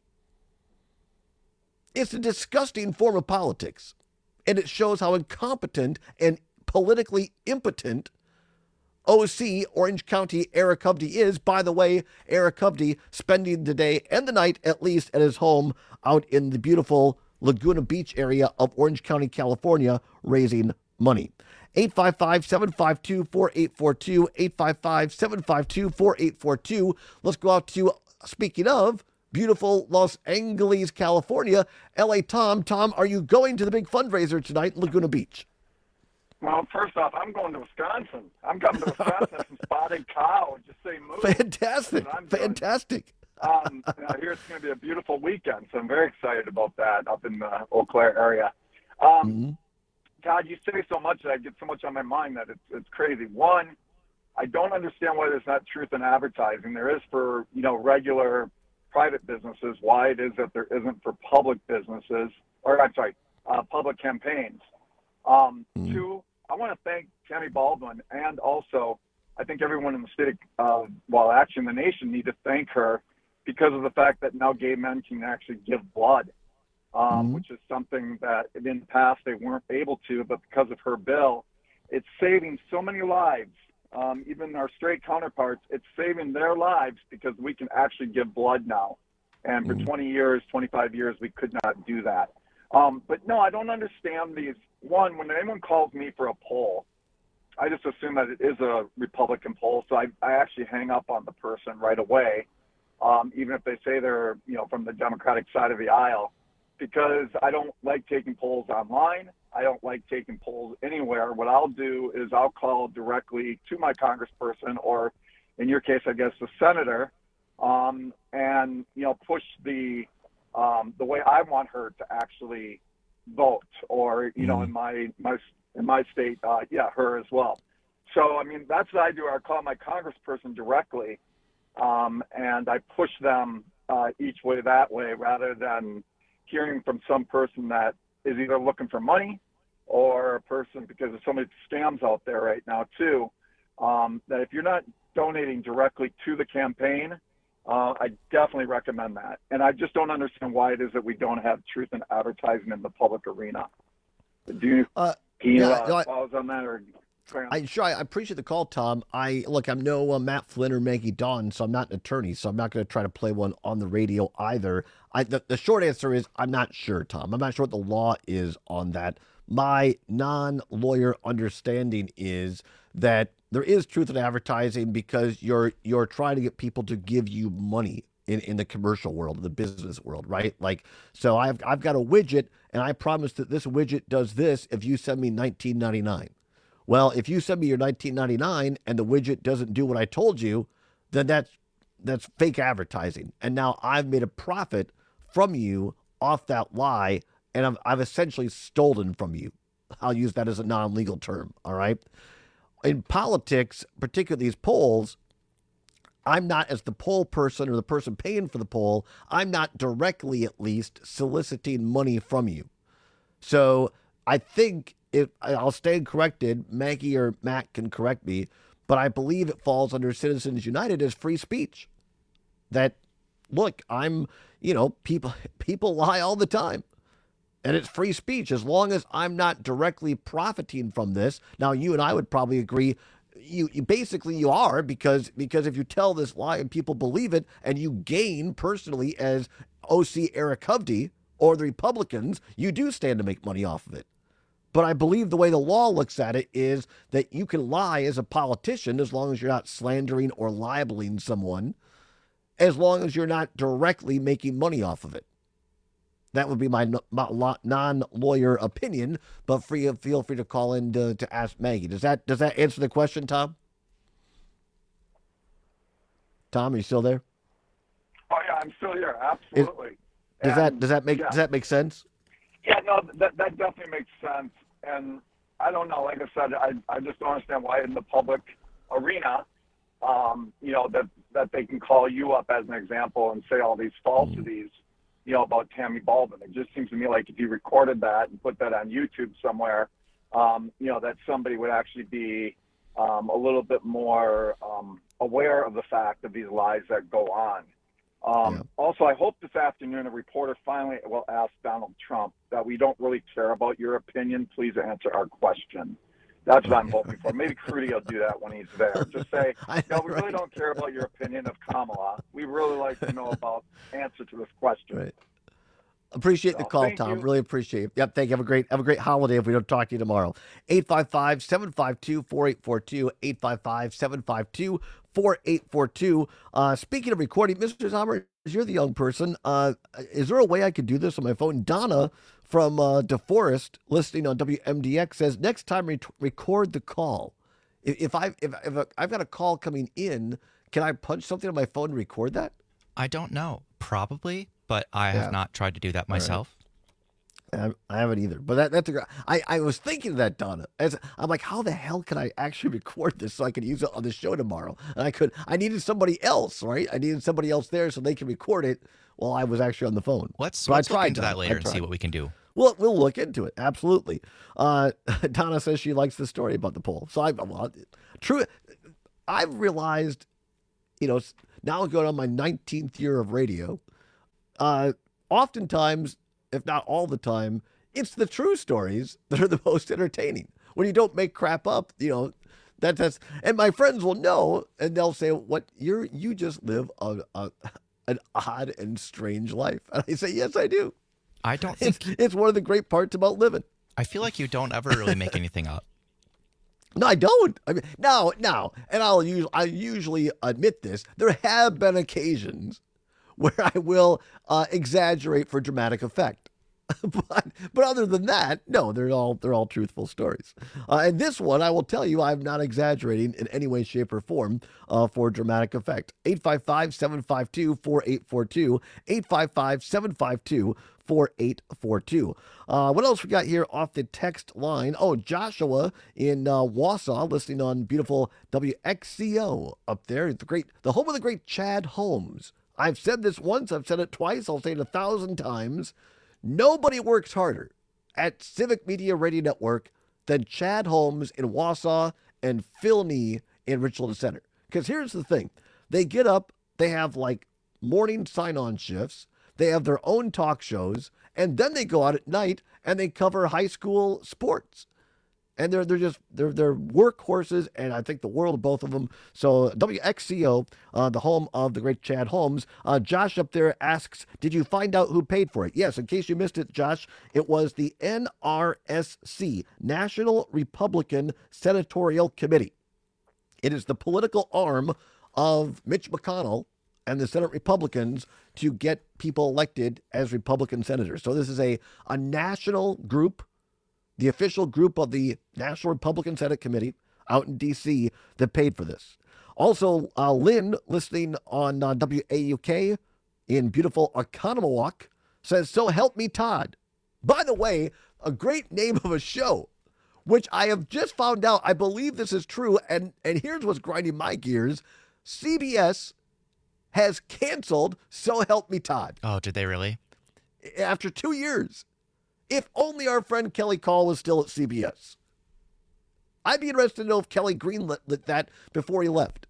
It's a disgusting form of politics. And it shows how incompetent and politically impotent O C Orange County Eric Hovde is. By the way, Eric Hovde spending the day and the night at least at his home out in the beautiful Laguna Beach area of Orange County, California, raising money. eight five five, seven five two, four eight four two, eight five five, seven five two, four eight four two. Let's go out to, speaking of, beautiful Los Angeles, California. L A Tom. Tom, are you going to the big fundraiser tonight in Laguna Beach? Well, first off, I'm going to Wisconsin. I'm coming to Wisconsin from Spotted Cow. Just say move. Fantastic. Fantastic. um, you know, here it's going to be a beautiful weekend, so I'm very excited about that up in the Eau Claire area. Um, mm-hmm. God, you say so much that I get so much on my mind that it's it's crazy. One, I don't understand why there's not truth in advertising. There is for, you know, regular private businesses, why it is that there isn't for public businesses, or I'm sorry, uh, public campaigns. Um, mm-hmm. Two, I want to thank Tammy Baldwin, and also I think everyone in the state of, well, actually in the nation, need to thank her because of the fact that now gay men can actually give blood, um, mm-hmm. which is something that in the past they weren't able to, but because of her bill, it's saving so many lives. Um, even our straight counterparts, it's saving their lives because we can actually give blood now. And for mm-hmm. twenty years, twenty-five years, we could not do that. Um, but no, I don't understand these. One, when anyone calls me for a poll, I just assume that it is a Republican poll. So I, I actually hang up on the person right away, um, even if they say they're, you know, from the Democratic side of the aisle, because I don't like taking polls online. I don't like taking polls anywhere. What I'll do is I'll call directly to my congressperson, or in your case, I guess, the senator, um, and, you know, push the um, the way I want her to actually vote, or, you know, in my, my, in my state, uh, yeah, her as well. So, I mean, that's what I do. I call my congressperson directly, um, and I push them uh, each way that way, rather than hearing from some person that is either looking for money, or a person, because there's so many scams out there right now too, um, that if you're not donating directly to the campaign, uh, I definitely recommend that. And I just don't understand why it is that we don't have truth in advertising in the public arena. Do you, uh, can you yeah, uh, no, I, pause on that? Or I sure I appreciate the call, Tom. I look, I'm no uh, Matt Flynn or Maggie Dawn, so I'm not an attorney, so I'm not going to try to play one on the radio either. I the, the short answer is I'm not sure, Tom. I'm not sure what the law is on that. My non-lawyer understanding is that there is truth in advertising because you're you're trying to get people to give you money in, in the commercial world, the business world, right? Like, so I've I've got a widget, and I promise that this widget does this if you send me nineteen ninety-nine. Well, if you send me your nineteen ninety-nine and the widget doesn't do what I told you, then that's that's fake advertising. And now I've made a profit from you off that lie, and I've, I've essentially stolen from you. I'll use that as a non-legal term, all right? In politics, particularly these polls, I'm not, as the poll person or the person paying for the poll, I'm not directly, at least, soliciting money from you. So I think, if I'll stand corrected, Maggie or Matt can correct me, but I believe it falls under Citizens United as free speech. That, look, I'm, you know, people people lie all the time. And it's free speech as long as I'm not directly profiting from this. Now, you and I would probably agree, you, you basically you are, because because if you tell this lie and people believe it, and you gain personally as O C Eric Hovde or the Republicans, you do stand to make money off of it. But I believe the way the law looks at it is that you can lie as a politician as long as you're not slandering or libeling someone, as long as you're not directly making money off of it. That would be my non-lawyer opinion, but free, feel free to call in to, to ask Maggie. Does that does that answer the question, Tom? Tom, are you still there? Oh yeah, I'm still here. Absolutely. Is, does and, that does that make yeah. does that make sense? Yeah, no, that that definitely makes sense. And I don't know, like I said, I I just don't understand why in the public arena, um, you know, that that they can call you up as an example and say all these falsities. Mm. You know, about Tammy Baldwin. It just seems to me like if you recorded that and put that on YouTube somewhere, um, you know, that somebody would actually be um, a little bit more um, aware of the fact of these lies that go on. Um, yeah. Also, I hope this afternoon a reporter finally will ask Donald Trump that we don't really care about your opinion. Please answer our question. That's what I'm hoping for. Maybe Crudy will do that when he's there. Just say, no, we really don't care about your opinion of Kamala. We really like to know about answer to this question. Right. Appreciate the So, call, thank Tom. you. Really appreciate it. Yep, thank you. Have a great have a great holiday if we don't talk to you tomorrow. eight five five, seven five two, four eight four two, eight five five, seven five two, four eight four two. Uh, speaking of recording, Mister Zomer, you're the young person. Uh, is there a way I could do this on my phone? Donna from uh, DeForest, listening on W M D X, says next time re- record the call. If, if I if, if I've got a call coming in, can I punch something on my phone and record that? I don't know. Probably, but I have Yeah. not tried to do that myself. I I haven't either, but that, that's a, gr- I, I was thinking of that, Donna. As, I'm like, how the hell can I actually record this so I can use it on the show tomorrow? And I could, I needed somebody else, right? I needed somebody else there so they can record it while I was actually on the phone. Let's, But I let's look tried, into that Donna. later I and see tried. what we can do. We'll, we'll look into it. Absolutely. Uh, Donna says she likes the story about the poll. So I, well, true. I've realized, you know, now going on my nineteenth year of radio, uh, oftentimes, if not all the time, it's the true stories that are the most entertaining. When you don't make crap up, you know, that that's, and my friends will know, and they'll say, "What you're, you just live a, a an odd and strange life." And I say, "Yes, I do." I don't think it's, it's one of the great parts about living. I feel like you don't ever really make anything up. No, I don't. I mean, now, now, and I'll use, I usually admit this. There have been occasions where I will uh, exaggerate for dramatic effect, but but other than that, no, they're all they're all truthful stories. Uh, and this one, I will tell you, I'm not exaggerating in any way, shape, or form uh, for dramatic effect. eight five five, seven five two, four eight four two, eight five five, seven five two, four eight four two. Uh, what else we got here off the text line? Oh, Joshua in uh, Wausau, listening on beautiful W X C O up there. The great, the home of the great Chad Holmes. I've said this once, I've said it twice, I'll say it a thousand times. Nobody works harder at Civic Media Radio Network than Chad Holmes in Wausau and Phil Nee in Richland Center. Because here's the thing. They get up, they have like morning sign-on shifts, they have their own talk shows, and then they go out at night and they cover high school sports. And they're they're just they're they're workhorses, and I think the world of both of them. So W X C O, uh, the home of the great Chad Holmes. Uh, Josh up there asks, did you find out who paid for it? Yes, in case you missed it, Josh, it was the N R S C, National Republican Senatorial Committee. It is the political arm of Mitch McConnell and the Senate Republicans to get people elected as Republican senators. So this is a a national group, the official group of the National Republican Senate Committee out in D C that paid for this. Also, uh, Lynn, listening on uh, W A U K in beautiful Oconomowoc, says, so help me, Todd. By the way, a great name of a show, which I have just found out. I believe this is true, and, and here's what's grinding my gears. C B S has canceled So Help Me, Todd. Oh, did they really? After two years. If only our friend Kelly Call was still at C B S. I'd be interested to know if Kelly greenlit that before he left.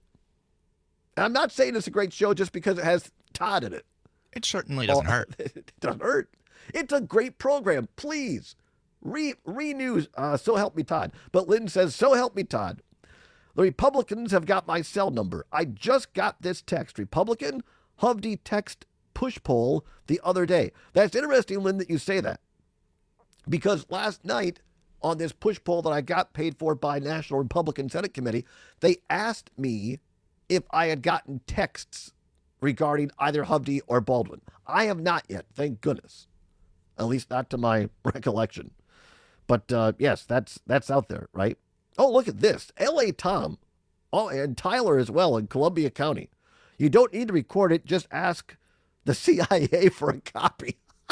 And I'm not saying it's a great show just because it has Todd in it. It certainly doesn't Oh, hurt. It doesn't hurt. It's a great program. Please, re renew uh, So Help Me, Todd. But Lynn says, so help me, Todd. The Republicans have got my cell number. I just got this text. Republican Hovde text push poll the other day. That's interesting, Lynn, that you say that. Because last night on this push poll that I got paid for by National Republican Senate Committee, they asked me if I had gotten texts regarding either Hovde or Baldwin. I have not yet, thank goodness. At least not to my recollection. But uh, yes, that's that's out there, right? Oh, look at this. L A Tom, oh, and Tyler as well in Columbia County. You don't need to record it. Just ask the C I A for a copy.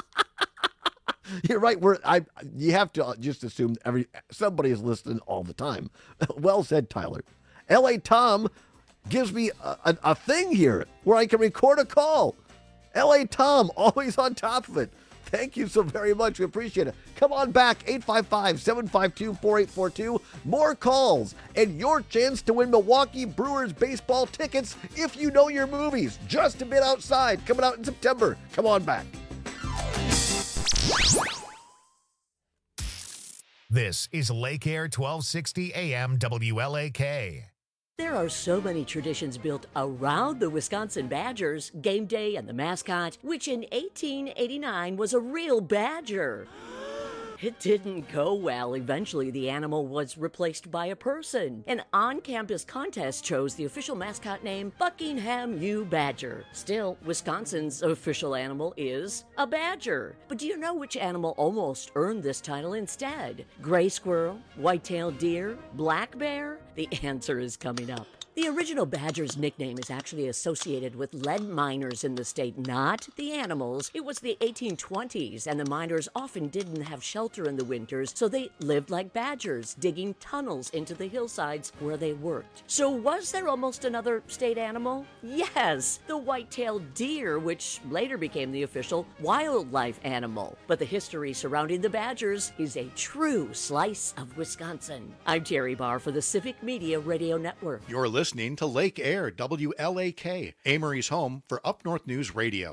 You're right. We're I. You have to just assume every somebody is listening all the time. Well said, Tyler. L A Tom gives me a, a, a thing here where I can record a call. L A Tom, always on top of it. Thank you so very much. We appreciate it. Come on back, eight five five, seven five two, four eight four two. More calls and your chance to win Milwaukee Brewers baseball tickets if you know your movies. Just a Bit Outside, coming out in September. Come on back. This is Lake Air twelve sixty A M W L A K. There are so many traditions built around the Wisconsin Badgers, game day and the mascot, which in eighteen eighty-nine was a real badger. It didn't go well. Eventually, the animal was replaced by a person. An on-campus contest chose the official mascot name Buckingham U. Badger. Still, Wisconsin's official animal is a badger. But do you know which animal almost earned this title instead? Gray squirrel, white-tailed deer, black bear? The answer is coming up. The original badger's nickname is actually associated with lead miners in the state, not the animals. It was the eighteen twenties, and the miners often didn't have shelter in the winters, so they lived like badgers, digging tunnels into the hillsides where they worked. So was there almost another state animal? Yes, the white-tailed deer, which later became the official wildlife animal. But the history surrounding the badgers is a true slice of Wisconsin. I'm Terry Barr for the Civic Media Radio Network. You're listening to Lake Air W L A K, Amory's home for Up North News Radio.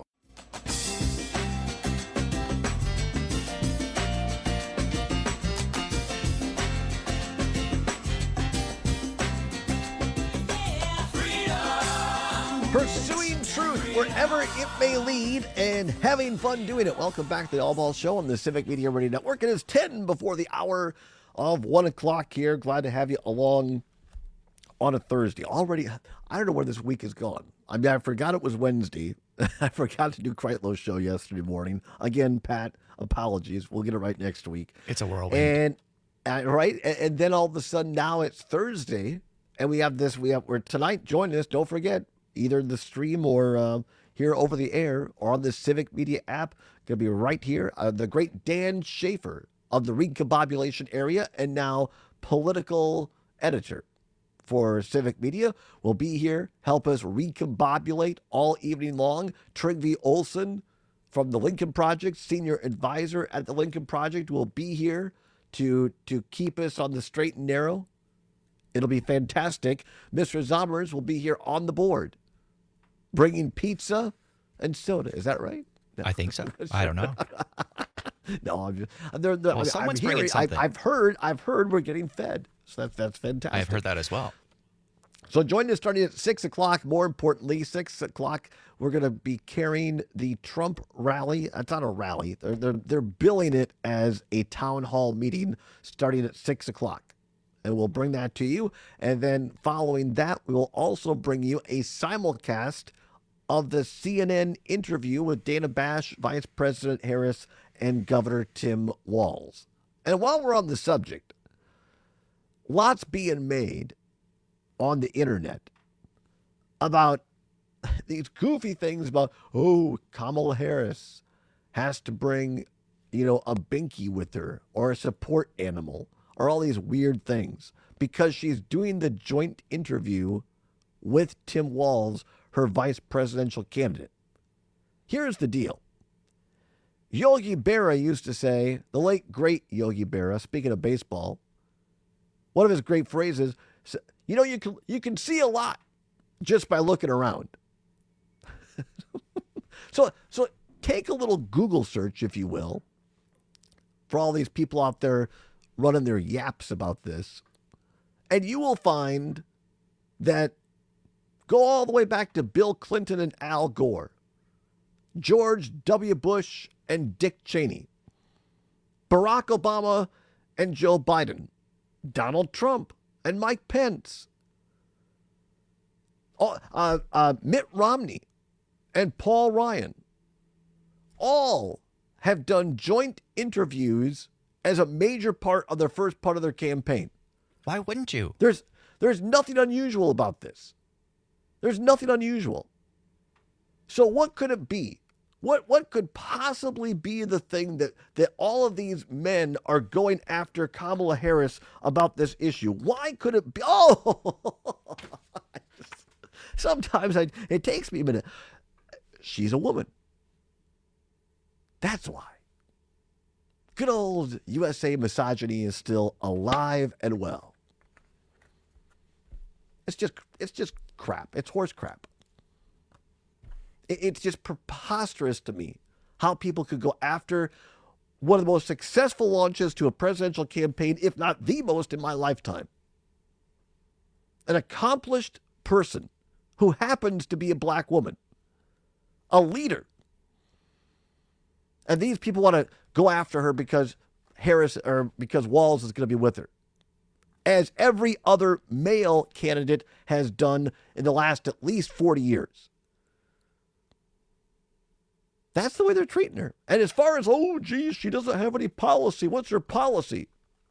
Pursuing truth wherever it may lead and having fun doing it. Welcome back to the All Ball Show on the Civic Media Radio Network. It is ten before the hour of one o'clock here. Glad to have you along on a Thursday. Already, I don't know where this week has gone. I mean, I forgot it was Wednesday. I forgot to do Kreitlow's show yesterday morning. Again, Pat, apologies. We'll get it right next week. It's a whirlwind. And uh, right, and, and then all of a sudden now it's Thursday, and we have this. We have we're tonight. Join us. Don't forget, either the stream or uh, here over the air or on the Civic Media app. Going to be right here. Uh, the great Dan Schaefer of the Recombobulation area and now political editor for Civic Media will be here, help us recombobulate all evening long. Trygve Olsen from the Lincoln Project, senior advisor at the Lincoln Project, will be here to to keep us on the straight and narrow. It'll be fantastic. Mister Zommers will be here on the board, bringing pizza and soda. Is that right? No. I think so. I don't know. no, I'm just, they're, they're, well, someone's I'm bringing hearing, something. I've, I've heard. I've heard we're getting fed. So that's that's fantastic. I've heard that as well. So join us starting at six o'clock. More importantly, six o'clock, we're going to be carrying the Trump rally. It's not a rally. They're, they're, they're billing it as a town hall meeting starting at six o'clock. And we'll bring that to you. And then following that, we will also bring you a simulcast of the C N N interview with Dana Bash, Vice President Harris, and Governor Tim Walz. And while we're on the subject, lots being made on the internet about these goofy things about, oh, Kamala Harris has to bring, you know, a binky with her or a support animal or all these weird things because she's doing the joint interview with Tim Walz, her vice presidential candidate. Here's the deal. Yogi Berra used to say, the late, great Yogi Berra, speaking of baseball, one of his great phrases, you know, you can you can see a lot just by looking around. so so take a little Google search, if you will, for all these people out there running their yaps about this, and you will find that go all the way back to Bill Clinton and Al Gore, George W. Bush and Dick Cheney, Barack Obama and Joe Biden, Donald Trump and Mike Pence, uh, uh, Mitt Romney and Paul Ryan, all have done joint interviews as a major part of their first part of their campaign. Why wouldn't you? There's there's nothing unusual about this. There's nothing unusual. So what could it be? What what could possibly be the thing that, that all of these men are going after Kamala Harris about this issue? Why could it be? Oh, sometimes I, it takes me a minute. She's a woman. That's why. Good old U S A misogyny is still alive and well. It's just it's just crap. It's horse crap. It's just preposterous to me how people could go after one of the most successful launches to a presidential campaign, if not the most in my lifetime. An accomplished person who happens to be a black woman, a leader. And these people want to go after her because Harris or because Walz is going to be with her, as every other male candidate has done in the last at least forty years. That's the way they're treating her. And as far as, oh, geez, she doesn't have any policy. What's her policy?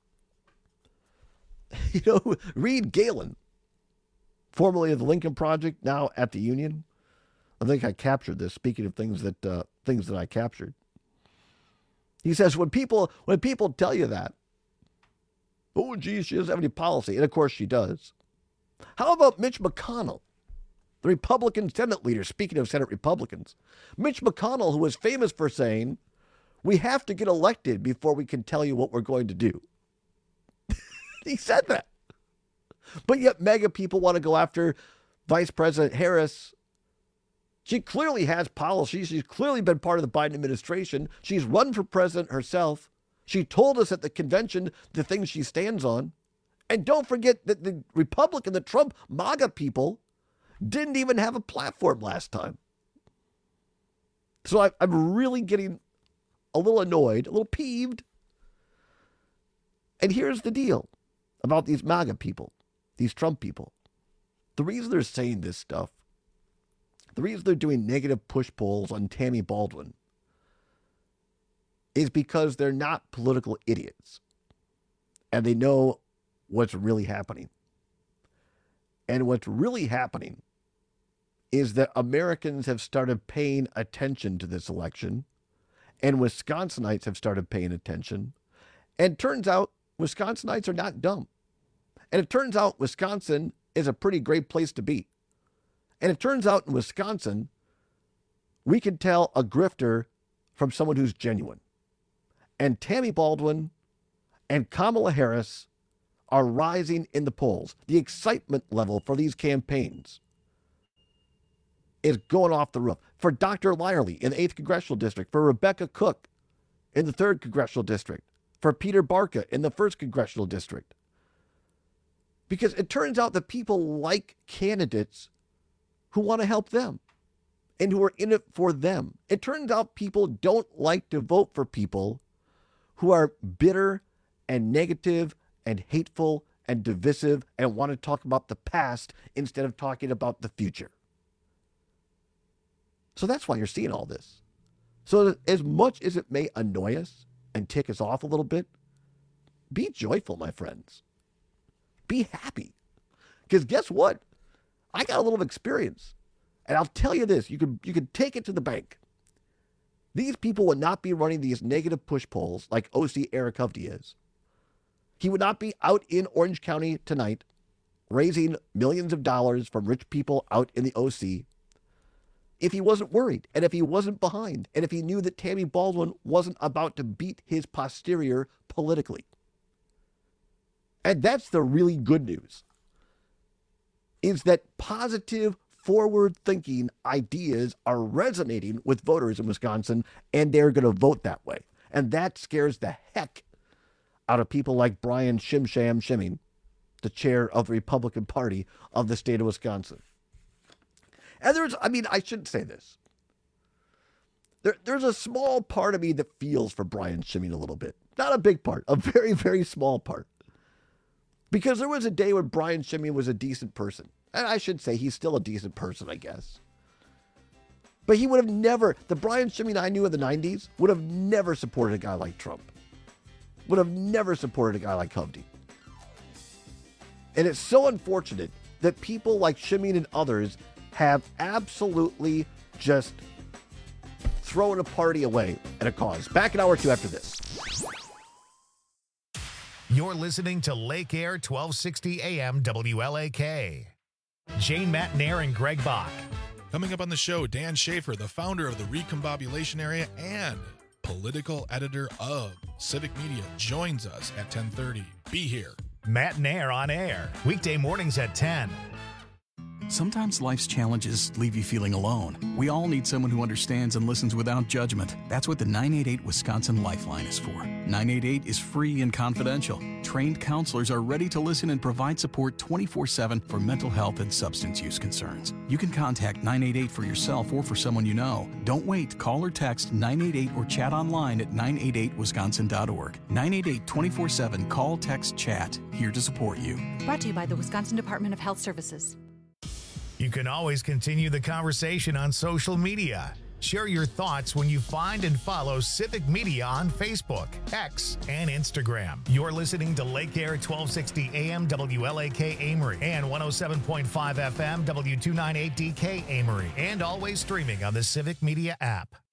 You know, Reed Galen, formerly of the Lincoln Project, now at the Union. I think I captured this, speaking of things that uh, things that I captured. He says, when people when people tell you that, oh, geez, she doesn't have any policy. And, of course, she does. How about Mitch McConnell, the Republican Senate leader, speaking of Senate Republicans? Mitch McConnell, who was famous for saying, we have to get elected before we can tell you what we're going to do. He said that. But yet MAGA people want to go after Vice President Harris. She clearly has policy. She's clearly been part of the Biden administration. She's run for president herself. She told us at the convention the things she stands on. And don't forget that the Republican, the Trump MAGA people didn't even have a platform last time. So I, I'm really getting a little annoyed, a little peeved. And here's the deal about these MAGA people, these Trump people. The reason they're saying this stuff, the reason they're doing negative push polls on Tammy Baldwin is because they're not political idiots. And they know what's really happening. And what's really happening is that Americans have started paying attention to this election, and Wisconsinites have started paying attention. And it turns out Wisconsinites are not dumb. And it turns out Wisconsin is a pretty great place to be. And it turns out in Wisconsin, we can tell a grifter from someone who's genuine. And Tammy Baldwin and Kamala Harris are rising in the polls. The excitement level for these campaigns is going off the roof. For Doctor Lyerly in the eighth Congressional District, for Rebecca Cook in the third Congressional District, for Peter Barca in the first Congressional District. Because it turns out that people like candidates who want to help them and who are in it for them. It turns out people don't like to vote for people who are bitter and negative and hateful and divisive and want to talk about the past instead of talking about the future. So that's why you're seeing all this. So as much as it may annoy us and tick us off a little bit, be joyful, my friends. Be happy. Because guess what? I got a little experience. And I'll tell you this, you could you could take it to the bank. These people would not be running these negative push polls like O C Eric Hovde is. He would not be out in Orange County tonight raising millions of dollars from rich people out in the O C if he wasn't worried and if he wasn't behind and if he knew that Tammy Baldwin wasn't about to beat his posterior politically. And that's the really good news, is that positive, forward-thinking ideas are resonating with voters in Wisconsin, and they're going to vote that way. And that scares the heck out of people like Brian Shimsham Shimming, the chair of the Republican Party of the state of Wisconsin. And there's, I mean, I shouldn't say this. There, there's a small part of me that feels for Brian Shimming a little bit. Not a big part, a very, very small part. Because there was a day when Brian Shimming was a decent person. And I should say he's still a decent person, I guess. But he would have never, the Brian Shimming I knew in the nineties would have never supported a guy like Trump. Would have never supported a guy like Hovde. And it's so unfortunate that people like Shimming and others have absolutely just thrown a party away at a cause. Back in hour two after this. You're listening to Lake Air twelve sixty A M W L A K. Jane Matnair and Greg Bach. Coming up on the show, Dan Schaefer, the founder of the Recombobulation Area and political editor of Civic Media, joins us at ten thirty. Be here. Matnair on air, weekday mornings at ten. Sometimes life's challenges leave you feeling alone. We all need someone who understands and listens without judgment. That's what the nine eight eight Wisconsin Lifeline is for. nine eight eight is free and confidential. Trained counselors are ready to listen and provide support twenty-four seven for mental health and substance use concerns. You can contact nine eight eight for yourself or for someone you know. Don't wait. Call or text nine eight eight or chat online at nine eight eight wisconsin dot org. nine eight eight twenty-four seven. Call, text, chat. Here to support you. Brought to you by the Wisconsin Department of Health Services. You can always continue the conversation on social media. Share your thoughts when you find and follow Civic Media on Facebook, X, and Instagram. You're listening to Lake Air twelve sixty A M W L A K Amory and one oh seven point five F M W two ninety-eight D K Amory, and always streaming on the Civic Media app.